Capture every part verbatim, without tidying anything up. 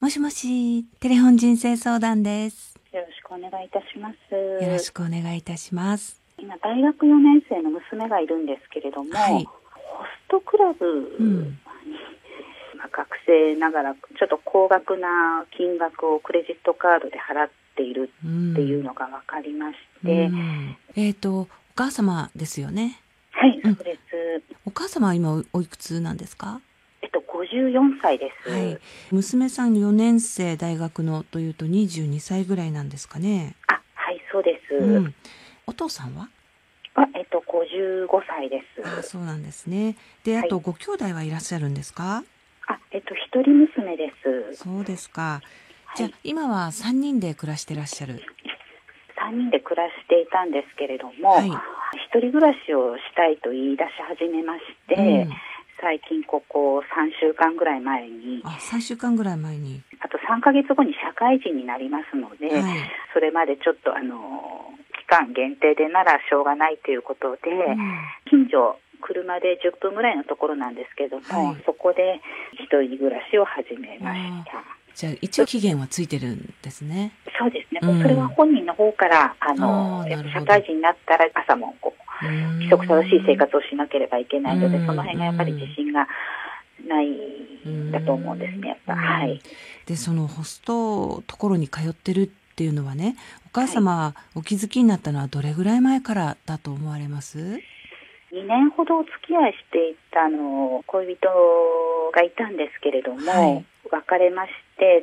もしもし、テレフォン人生相談です。 よろしくお願いいたします。 よろしくお願いいたします。 今、大学よねん生の娘がいるんですけれども、 はい、 ホストクラブに、うんまあ、学生ながらちょっと高額な金額をクレジットカードで払っているっていうのが分かりまして、うんうん、 えっと、お母様ですよね。 はい、そうです。 お母様は今おいくつなんですか？ えっと、ごじゅうよんさいです。 はい、娘さんよねん生大学のというとにじゅうにさいぐらいなんですかね。 あ、はい、そうです。 うん、お父さんは？ あ、えっと、ごじゅうごさいです。 あ、そうなんですね。で、あと、はい、ご兄弟はいらっしゃるんですか？ あ、えっと、一人娘です。 そうですか。じゃあ、はい、今はさんにんで暮らしてらっしゃる？ さんにんで暮らしていたんですけれども、はい、一人暮らしをしたいと言い出し始めまして、うん、最近ここさんしゅうかんぐらい前に、 あ、さんしゅうかんぐらい前に、 あとさんかげつごに社会人になりますので、はい、それまでちょっとあの期間限定でならしょうがないということで、うん、近所車でじゅっぷんぐらいのところなんですけども、はい、そこで一人暮らしを始めました。 じゃあ一応期限はついてるんですね。 そうですね、うん、それは本人の方からあのやっぱ社会人になったら朝もこう規則正しい生活をしなければいけないので、その辺がやっぱり自信がないんだと思うんですね、やっぱ。はい。 で、そのホストところに通ってるっていうのはね、お母様お気づきになったのはどれぐらい前からだと思われます？ にねんほどお付き合いしていたあの恋人がいたんですけれども、はい、別れまして、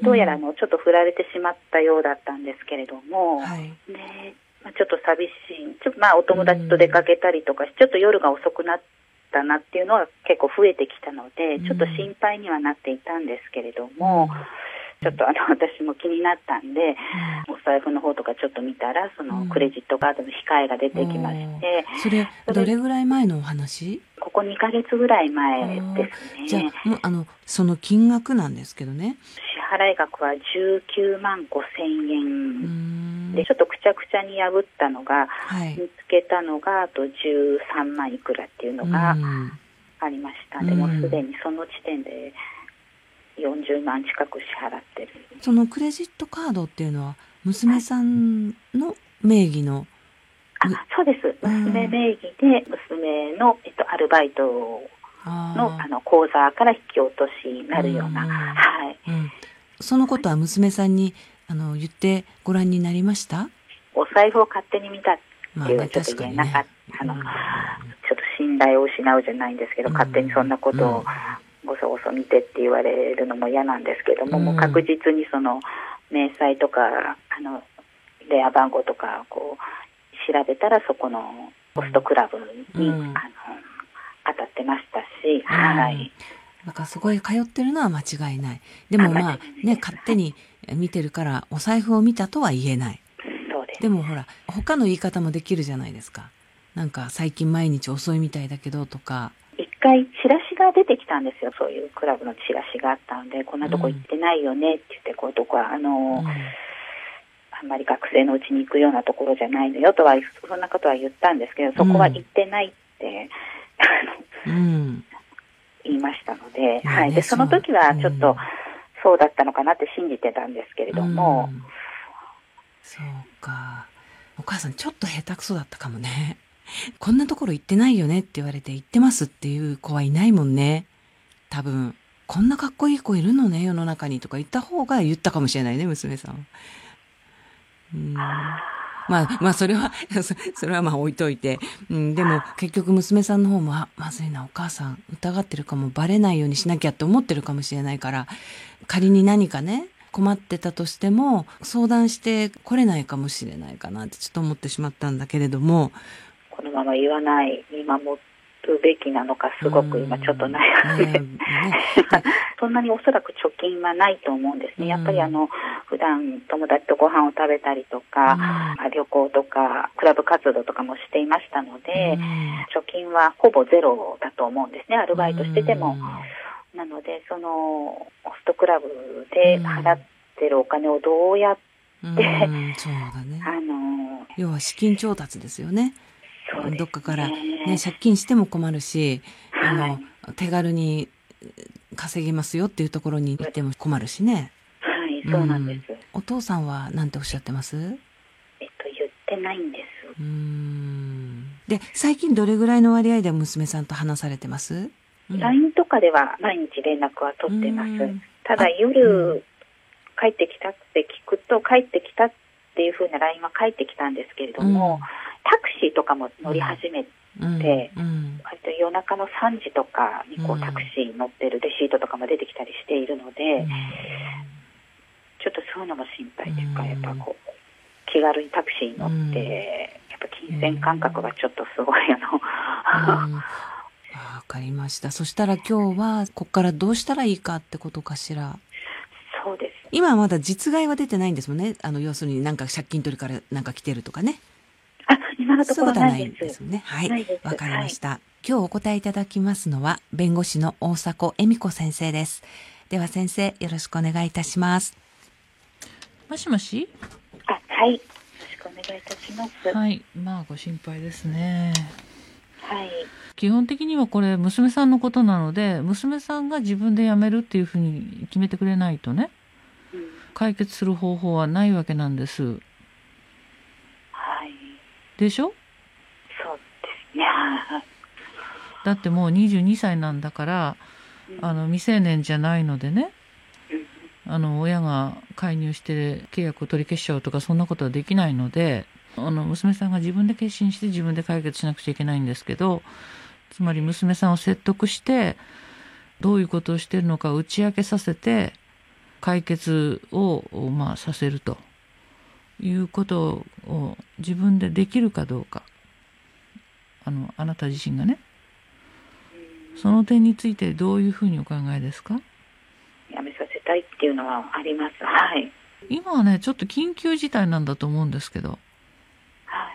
どうやらあのちょっと振られてしまったようだったんですけれども、はい、でまあ、ちょっと寂しい、ちょっとまあお友達と出かけたりとかし、ちょっと夜が遅くなったなっていうのは結構増えてきたので、ちょっと心配にはなっていたんですけれども、ちょっとあの私も気になったんで、うん、お財布の方とかちょっと見たら、そのクレジットカードの控えが出てきまして、 うん、それどれぐらい前のお話？ ここにかげつぐらい前ですね。 じゃあもうあのその金額なんですけどね、 支払い額はじゅうきゅうまんごせんえんで、ちょっとくちゃくちゃに破ったのが、はい、見つけたのがあとじゅうさんまんいくらっていうのがありましたんで、もうすでにその時点でよんじゅうまん近く支払ってる。 そのクレジットカードっていうのは娘さんの名義の？ あ、そうです。娘名義で娘の、えっと、アルバイトのあの口座から引き落としになるような、はい、 うん、そのことは娘さんにあの言ってご覧になりました？ お財布を勝手に見たっていうのはちょっと言えなかった、まあね、あの、うん、ちょっと信頼を失うじゃないんですけど、うん、勝手にそんなことをごそごそ見てって言われるのも嫌なんですけども、うん、もう確実にその明細とかあの電話番号とかこう調べたら、そこのホストクラブに、うん、あの当たってましたし、うん、はい。 だからそこへ通ってるのは間違いない。でもまあね、勝手に見てるからお財布を見たとは言えない。 そうです。 でもほら、他の言い方もできるじゃないですか。なんか最近毎日遅いみたいだけどとか。 一回チラシが出てきたんですよ。そういうクラブのチラシがあったので、こんなとこ行ってないよねって言って、こういうとこはあの、うん、あんまり学生のうちに行くようなところじゃないのよとは、そんなことは言ったんですけど、そこは行ってないって、うん、言いましたので、はい、でその時はちょっとそうだったのかなって信じてたんですけれども、うん、 そうか、お母さんちょっと下手くそだったかもね。こんなところ行ってないよねって言われて行ってますっていう子はいないもんね。多分こんなかっこいい子いるのね世の中にとか言った方が言ったかもしれないね、娘さん。うん、まあまあそれはそれはまあ置いといて、うん、でも結局娘さんの方もあまずいな、お母さん疑ってるかも、バレないようにしなきゃって思ってるかもしれないから、仮に何かね困ってたとしても相談してこれないかもしれないかなってちょっと思ってしまったんだけれども、 このまま言わない見守るべきなのかすごく今ちょっと悩んで、ねね、そんなにおそらく貯金はないと思うんですね。やっぱりあの普段友達とご飯を食べたりとか、うん、旅行とかクラブ活動とかもしていましたので、うん、貯金はほぼゼロだと思うんですね、アルバイトしてても、うん、なのでそのホストクラブで払ってるお金をどうやって、うん、そうだね、あの要は資金調達ですよね。 そうですね、 どっかから、ね、借金しても困るし、あの、はい、手軽に稼げますよっていうところに行っても困るしね。 い、そうなんです。 うん、お父さんは何ておっしゃってます？ えっと、言ってないんです。 うーん。で、最近どれぐらいの割合で娘さんと話されてます？うん、 ライン とかでは毎日連絡は取ってます。ただ夜、うん、帰ってきたって聞くと、帰ってきたっていう風な ライン は返ってきたんですけれども、うん、タクシーとかも乗り始めて、うんうん、割と夜中のさんじとかにこうタクシー乗ってるレシートとかも出てきたりしているので、うん、ちょっとそういうのも心配というか、やっぱこう気軽にタクシーに乗って、やっぱ金銭感覚がちょっとすごいあの、うん、わかりました。そしたら今日はここからどうしたらいいかってことかしら。 そうです。 今はまだ実害は出てないんですもんね。あの要するになんか借金取りからなんか来てるとかね。 あ、今のところないです。 そうですね。はい。わかりました、はい。今日お答えいただきますのは弁護士の大迫恵美子先生です。では先生、よろしくお願いいたします。 もしもし。 あ、はい。よろしくお願いいたします。 はい。まあご心配ですね。 はい。 基本的にはこれ娘さんのことなので、娘さんが自分で辞めるっていうふうに決めてくれないとね、うん、解決する方法はないわけなんです。はい。でしょ？ そうですね。 だってもうにじゅうにさいなんだから、うん、あの未成年じゃないのでね、うん、あの親が介入して契約を取り消しちゃうとかそんなことはできないので、あの娘さんが自分で決心して自分で解決しなくちゃいけないんですけど、つまり娘さんを説得してどういうことをしているのか打ち明けさせて解決を、まあ、させるということを自分でできるかどうか、あのあなた自身がね、その点についてどういうふうにお考えですか？ やめさせたいっていうのはあります。はい。 今はねちょっと緊急事態なんだと思うんですけど、 はい、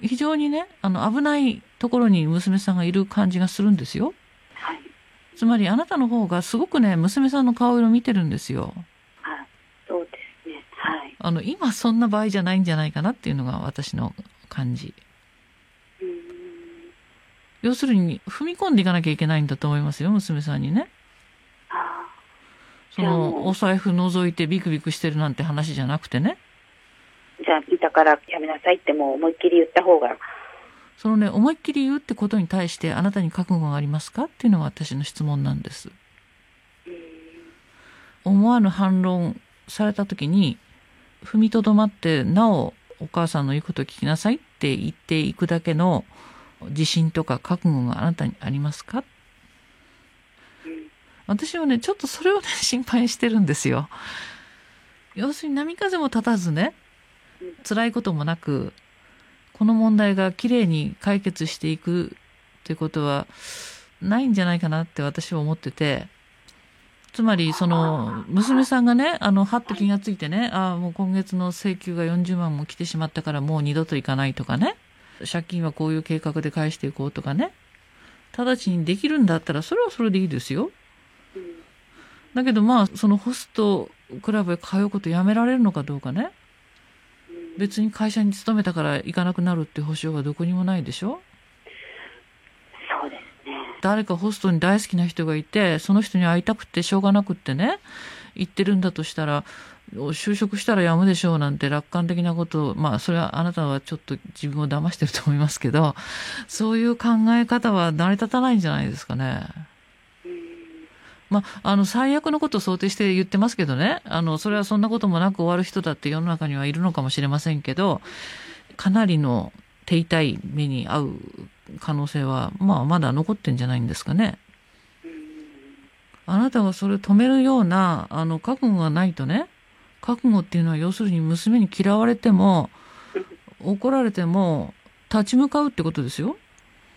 非常にねあの危ないところに娘さんがいる感じがするんですよ。 はい、 つまりあなたの方がすごくね娘さんの顔色見てるんですよ。 あ、そうですね。はい。 あの今そんな場合じゃないんじゃないかなっていうのが私の感じ。 うーん、 要するに踏み込んでいかなきゃいけないんだと思いますよ、娘さんにね。 あ、 そのお財布覗いてビクビクしてるなんて話じゃなくてね。 じゃあいたからやめなさいってもう思いっきり言った方が。 そのね思いっきり言うってことに対してあなたに覚悟がありますかっていうのが私の質問なんです。 うーん、 思わぬ反論された時に踏みとどまってなおお母さんの言うことを聞きなさいって言っていくだけの自信とか覚悟があなたにありますか？ うん、 私はねちょっとそれをね心配してるんですよ。要するに波風も立たずね、辛いこともなくこの問題がきれいに解決していくということはないんじゃないかなって私は思ってて、つまりその娘さんがねあのはっと気がついてね、ああもう今月の請求がよんじゅうまんも来てしまったからもう二度といかないとかね、借金はこういう計画で返していこうとかね、直ちにできるんだったらそれはそれでいいですよ。だけどまあそのホストクラブへ通うことやめられるのかどうかね、別に会社に勤めたから行かなくなるって保証はどこにもないでしょ。 そうですね。 誰かホストに大好きな人がいてその人に会いたくてしょうがなくってね行ってるんだとしたら、就職したらやむでしょうなんて楽観的なことを、まあそれはあなたはちょっと自分を騙してると思いますけど、そういう考え方は成り立たないんじゃないですかね。まあ、あの最悪のことを想定して言ってますけどね、あのそれはそんなこともなく終わる人だって世の中にはいるのかもしれませんけど、かなりの手痛い目に遭う可能性は、まあ、まだ残ってんじゃないんですかね。あなたがそれを止めるようなあの覚悟がないとね、覚悟っていうのは要するに娘に嫌われても怒られても立ち向かうってことですよ。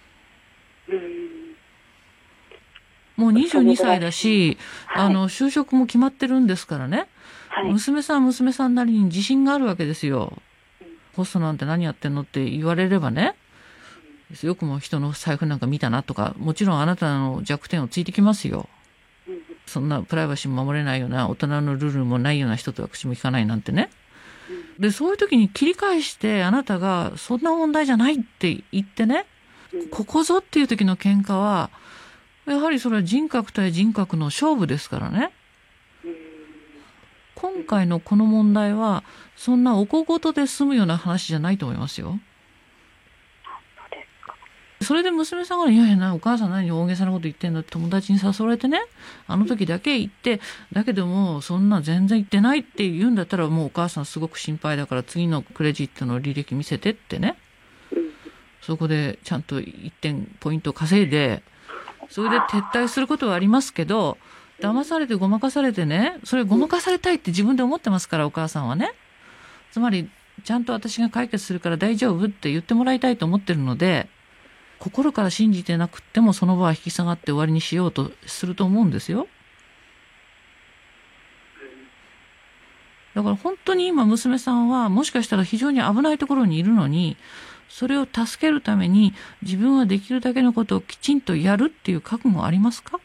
もうにじゅうにさいだし、はい、あの就職も決まってるんですからね、はい、娘さん娘さんなりに自信があるわけですよ。ホストなんて何やってんのって言われればね、よくも人の財布なんか見たなとか、もちろんあなたの弱点をついてきますよ。そんなプライバシーも守れないような大人のルールもないような人とは口も聞かないなんてね。でそういう時に切り返してあなたがそんな問題じゃないって言ってね、ここぞっていう時の喧嘩はやはりそれは人格対人格の勝負ですからね。 今回のこの問題はそんなお小言で済むような話じゃないと思いますよ。それで娘さんが、いやいやな、お母さん何大げさなこと言ってんだって友達に誘われてね、あの時だけ言って、だけどもそんな全然言ってないって言うんだったら、もうお母さんすごく心配だから次のクレジットの履歴見せてってね、そこでちゃんといってんポイント稼いで、それで撤退することはありますけど、騙されてごまかされてね、それごまかされたいって自分で思ってますから、お母さんはね。つまりちゃんと私が解決するから大丈夫って言ってもらいたいと思ってるので、心から信じてなくってもその場は引き下がって終わりにしようとすると思うんですよ。だから本当に今娘さんはもしかしたら非常に危ないところにいるのに、それを助けるために自分はできるだけのことをきちんとやるっていう覚悟ありますか？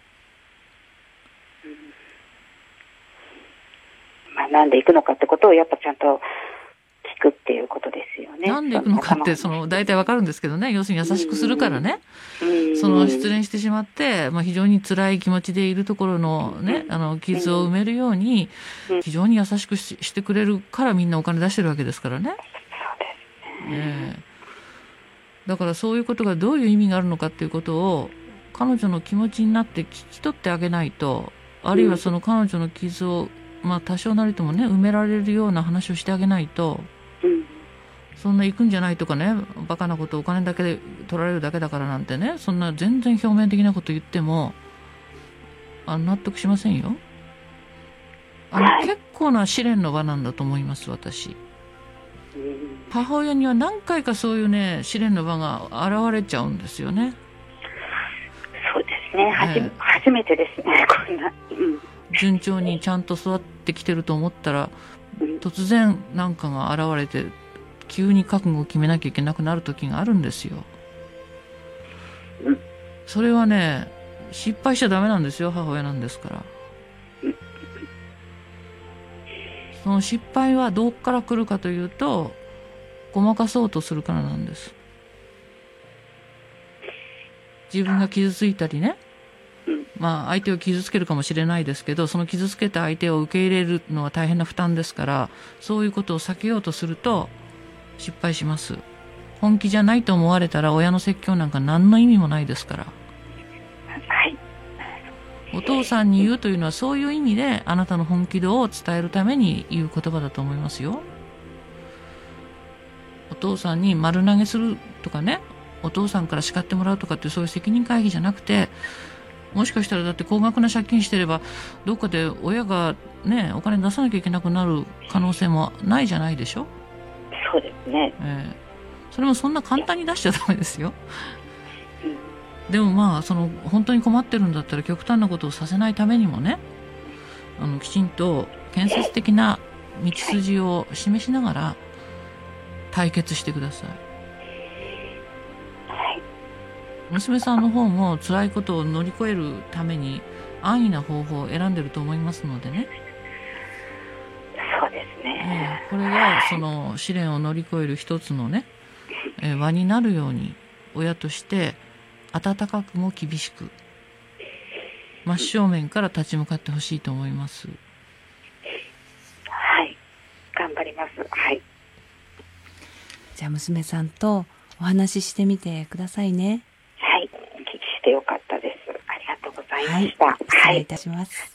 まあ、なんで行くのかってことをやっぱちゃんと聞くっていうことですよね。 なんで行くのかってその大体わかるんですけどね、要するに優しくするからね、その失恋してしまって、まあ、非常に辛い気持ちでいるところのね、あの傷を埋めるように非常に優しく し, してくれるからみんなお金出してるわけですからね。えー、だからそういうことがどういう意味があるのかっていうことを彼女の気持ちになって聞き取ってあげないと、あるいはその彼女の傷をまあ多少なりともね埋められるような話をしてあげないと、うん、そんな行くんじゃないとかね、バカなことお金だけで取られるだけだからなんてね、そんな全然表面的なこと言ってもあ納得しませんよ。あの結構な試練の場なんだと思います私。母親には何回かそういうね試練の場が現れちゃうんですよね。 そうですね、えー、初めてですねこんな、うん順調にちゃんと育ってきてると思ったら、突然なんかが現れて急に覚悟を決めなきゃいけなくなる時があるんですよ。それはね失敗しちゃダメなんですよ、母親なんですから。その失敗はどっから来るかというと、ごまかそうとするからなんです。自分が傷ついたりね、まあ相手を傷つけるかもしれないですけど、その傷つけた相手を受け入れるのは大変な負担ですから、そういうことを避けようとすると失敗します。本気じゃないと思われたら親の説教なんか何の意味もないですから。 はい。 お父さんに言うというのはそういう意味で、あなたの本気度を伝えるために言う言葉だと思いますよ。お父さんに丸投げするとかね、お父さんから叱ってもらうとかっていうそういう責任回避じゃなくて、もしかしたらだって高額な借金してればどっかで親がねお金出さなきゃいけなくなる可能性もないじゃないでしょ。 そうですね、 えー、それもそんな簡単に出しちゃダメですよ、うん、でもまあその本当に困ってるんだったら極端なことをさせないためにもね、あのきちんと建設的な道筋を示しながら対決してください。娘さんの方も辛いことを乗り越えるために安易な方法を選んでると思いますのでね。 そうですね、 えー、これがその試練を乗り越える一つのね、えー、輪になるように親として温かくも厳しく真正面から立ち向かってほしいと思います。 はい、頑張ります。はい。 じゃあ娘さんとお話ししてみてくださいね。 はい、お聞きしてよかったです。ありがとうございました。 はい、失礼いたします。はい。